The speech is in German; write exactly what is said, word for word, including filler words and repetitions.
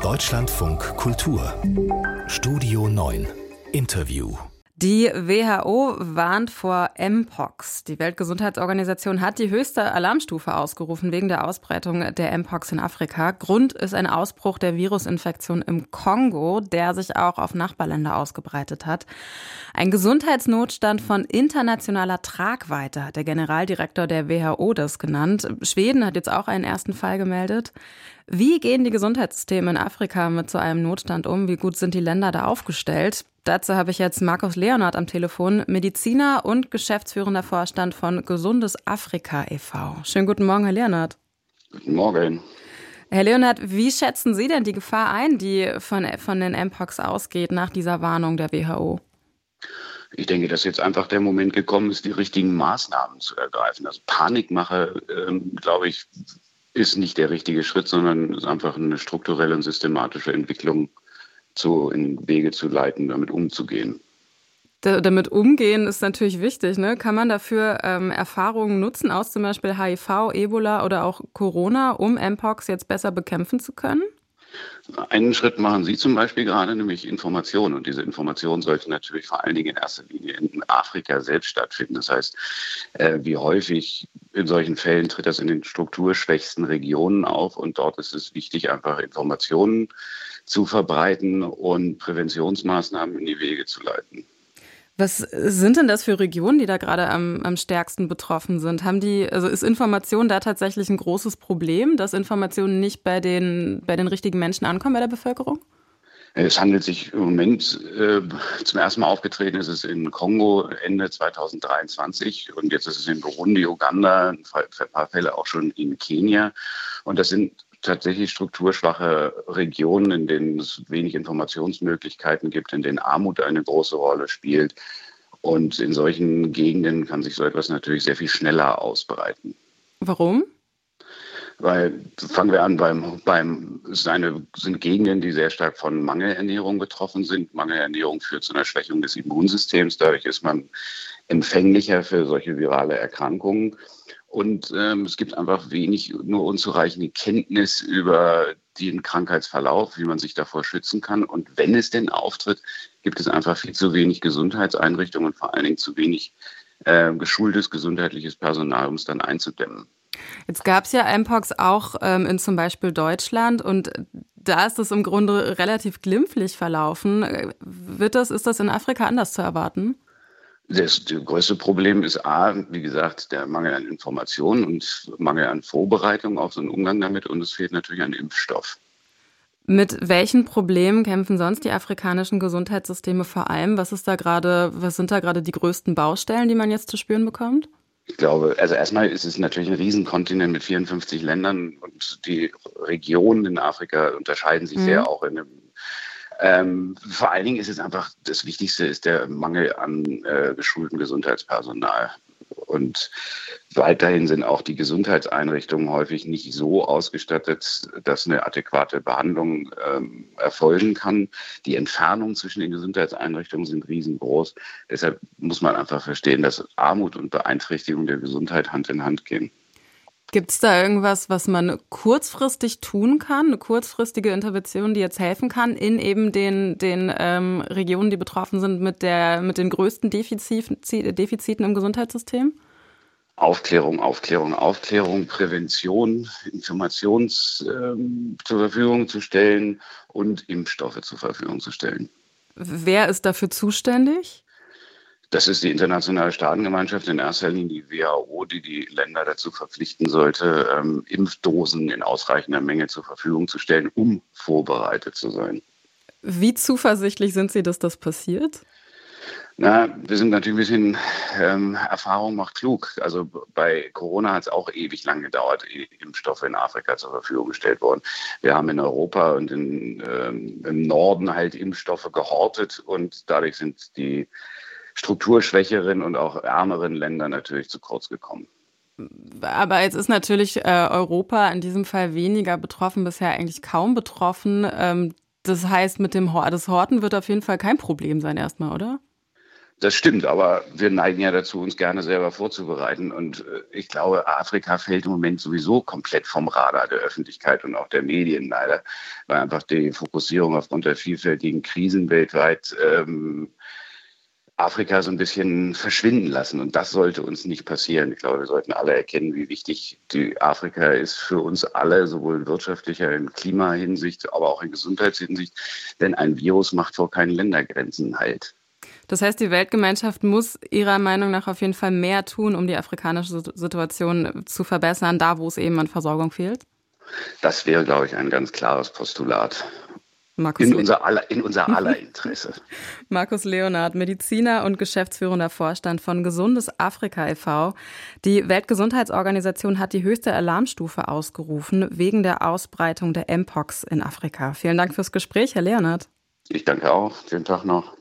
Deutschlandfunk Kultur Studio neun Interview. Die W H O warnt vor Mpox. Die Weltgesundheitsorganisation hat die höchste Alarmstufe ausgerufen wegen der Ausbreitung der Mpox in Afrika. Grund ist ein Ausbruch der Virusinfektion im Kongo, der sich auch auf Nachbarländer ausgebreitet hat. Ein Gesundheitsnotstand von internationaler Tragweite hat der Generaldirektor der W H O das genannt. Schweden hat jetzt auch einen ersten Fall gemeldet. Wie gehen die Gesundheitssysteme in Afrika mit so einem Notstand um? Wie gut sind die Länder da aufgestellt? Dazu habe ich jetzt Markus Leonhardt am Telefon, Mediziner und geschäftsführender Vorstand von Gesundes Afrika e V Schönen guten Morgen, Herr Leonhardt. Guten Morgen. Herr Leonhardt, wie schätzen Sie denn die Gefahr ein, die von, von den Mpox ausgeht nach dieser Warnung der W H O? Ich denke, dass jetzt einfach der Moment gekommen ist, die richtigen Maßnahmen zu ergreifen. Also Panikmache, ähm, glaube ich, ist nicht der richtige Schritt, sondern ist einfach eine strukturelle und systematische Entwicklung zu, in Wege zu leiten, damit umzugehen. Da, damit umgehen ist natürlich wichtig, ne? Kann man dafür ähm, Erfahrungen nutzen aus zum Beispiel H I V, Ebola oder auch Corona, um Mpox jetzt besser bekämpfen zu können? Einen Schritt machen Sie zum Beispiel gerade, nämlich Information. Und diese Information sollte natürlich vor allen Dingen in erster Linie in Afrika selbst stattfinden. Das heißt, äh, wie häufig in solchen Fällen tritt das in den strukturschwächsten Regionen auf. Und dort ist es wichtig, einfach Informationen zu verbreiten und Präventionsmaßnahmen in die Wege zu leiten. Was sind denn das für Regionen, die da gerade am, am stärksten betroffen sind? Haben die, also ist Information da tatsächlich ein großes Problem, dass Informationen nicht bei den, bei den richtigen Menschen ankommen bei der Bevölkerung? Es handelt sich im Moment, äh, zum ersten Mal aufgetreten ist es in Kongo Ende zweitausenddreiundzwanzig und jetzt ist es in Burundi, Uganda, ein paar Fälle auch schon in Kenia. Und das sind tatsächlich strukturschwache Regionen, in denen es wenig Informationsmöglichkeiten gibt, in denen Armut eine große Rolle spielt. Und in solchen Gegenden kann sich so etwas natürlich sehr viel schneller ausbreiten. Warum? Weil, fangen wir an, beim, beim seine, sind Gegenden, die sehr stark von Mangelernährung betroffen sind. Mangelernährung führt zu einer Schwächung des Immunsystems. Dadurch ist man empfänglicher für solche virale Erkrankungen. Und ähm, es gibt einfach wenig, nur unzureichende Kenntnis über den Krankheitsverlauf, wie man sich davor schützen kann. Und wenn es denn auftritt, gibt es einfach viel zu wenig Gesundheitseinrichtungen und vor allen Dingen zu wenig äh, geschultes gesundheitliches Personal, um es dann einzudämmen. Jetzt gab es ja Mpox auch ähm, in zum Beispiel Deutschland und da ist es im Grunde relativ glimpflich verlaufen. Wird das, ist das in Afrika anders zu erwarten? Das größte Problem ist A, wie gesagt, der Mangel an Informationen und Mangel an Vorbereitung auf so einen Umgang damit und es fehlt natürlich an Impfstoff. Mit welchen Problemen kämpfen sonst die afrikanischen Gesundheitssysteme vor allem? Was ist da gerade, was sind da gerade die größten Baustellen, die man jetzt zu spüren bekommt? Ich glaube, also erstmal ist es natürlich ein Riesenkontinent mit vierundfünfzig Ländern und die Regionen in Afrika unterscheiden sich mhm. sehr auch in einem Ähm, vor allen Dingen ist es einfach, das Wichtigste ist der Mangel an äh, geschultem Gesundheitspersonal. Und weiterhin sind auch die Gesundheitseinrichtungen häufig nicht so ausgestattet, dass eine adäquate Behandlung ähm, erfolgen kann. Die Entfernungen zwischen den Gesundheitseinrichtungen sind riesengroß. Deshalb muss man einfach verstehen, dass Armut und Beeinträchtigung der Gesundheit Hand in Hand gehen. Gibt es da irgendwas, was man kurzfristig tun kann, eine kurzfristige Intervention, die jetzt helfen kann in eben den, den ähm, Regionen, die betroffen sind mit, der, mit den größten Defizit, Defiziten im Gesundheitssystem? Aufklärung, Aufklärung, Aufklärung, Prävention, Informations ähm, zur Verfügung zu stellen und Impfstoffe zur Verfügung zu stellen. Wer ist dafür zuständig? Das ist die internationale Staatengemeinschaft, in erster Linie die W H O, die die Länder dazu verpflichten sollte, ähm, Impfdosen in ausreichender Menge zur Verfügung zu stellen, um vorbereitet zu sein. Wie zuversichtlich sind Sie, dass das passiert? Na, wir sind natürlich ein bisschen, ähm, Erfahrung macht klug. Also bei Corona hat es auch ewig lang gedauert, Impfstoffe in Afrika zur Verfügung gestellt worden. Wir haben in Europa und in, ähm, im Norden halt Impfstoffe gehortet und dadurch sind die strukturschwächeren und auch ärmeren Länder natürlich zu kurz gekommen. Aber jetzt ist natürlich äh, Europa in diesem Fall weniger betroffen, bisher eigentlich kaum betroffen. Ähm, das heißt, mit dem Hor- das Horten wird auf jeden Fall kein Problem sein erstmal, oder? Das stimmt, aber wir neigen ja dazu, uns gerne selber vorzubereiten. Und ich glaube, Afrika fällt im Moment sowieso komplett vom Radar der Öffentlichkeit und auch der Medien leider, weil einfach die Fokussierung aufgrund der vielfältigen Krisen weltweit ähm, Afrika so ein bisschen verschwinden lassen. Und das sollte uns nicht passieren. Ich glaube, wir sollten alle erkennen, wie wichtig die Afrika ist für uns alle, sowohl in wirtschaftlicher, in Klimahinsicht, aber auch in Gesundheitshinsicht. Denn ein Virus macht vor keinen Ländergrenzen halt. Das heißt, die Weltgemeinschaft muss Ihrer Meinung nach auf jeden Fall mehr tun, um die afrikanische Situation zu verbessern, da wo es eben an Versorgung fehlt? Das wäre, glaube ich, ein ganz klares Postulat. Markus in, Le- unser aller, in unser aller Interesse. Markus Leonard, Mediziner und geschäftsführender Vorstand von Gesundes Afrika e V Die Weltgesundheitsorganisation hat die höchste Alarmstufe ausgerufen wegen der Ausbreitung der Mpox in Afrika. Vielen Dank fürs Gespräch, Herr Leonard. Ich danke auch. Schönen Tag noch.